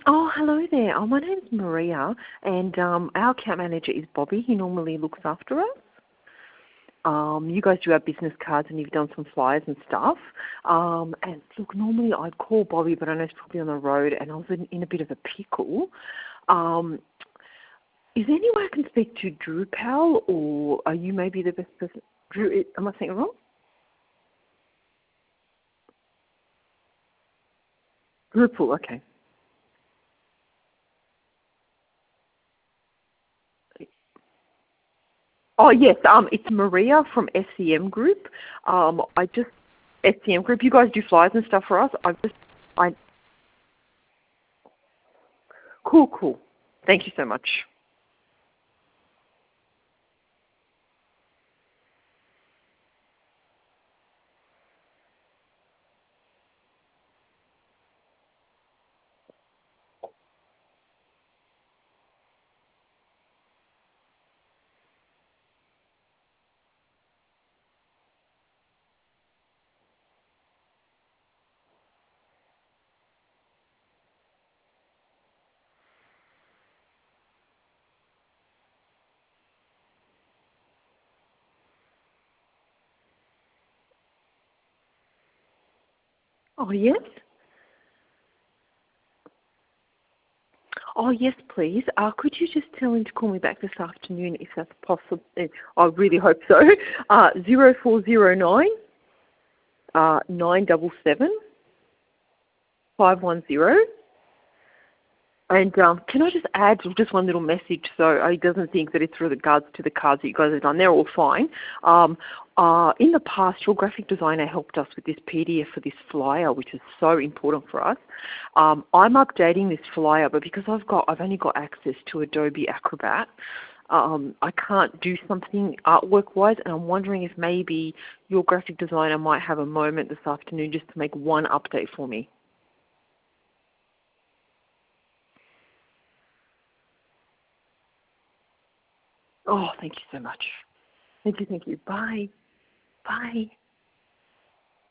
Oh, hello there. My name's Maria, and our account manager is Bobby. He normally looks after us. You guys do our business cards, and you've done some flyers and stuff. And look, normally I'd call Bobby, but I know he's probably on the road, and I was in a bit of a pickle. Is there any way I can speak to Drew Powell, or are you maybe the best person? Drew, am I saying it wrong? Drew Powell, okay. Oh yes, it's Maria from SCM Group. SCM Group. You guys do flyers and stuff for us. I cool. Thank you so much. Oh yes. Oh yes, please. Could you just tell him to call me back this afternoon if that's possible? I really hope so. 0409 977 510. And can I just add just one little message so he doesn't think that it's with regards to the cards that you guys have done. They're all fine. In the past, your graphic designer helped us with this PDF for this flyer, which is so important for us. I'm updating this flyer, but because I've only got access to Adobe Acrobat, I can't do something artwork-wise, and I'm wondering if maybe your graphic designer might have a moment this afternoon just to make one update for me. Oh, thank you so much. Thank you. Bye. Bye.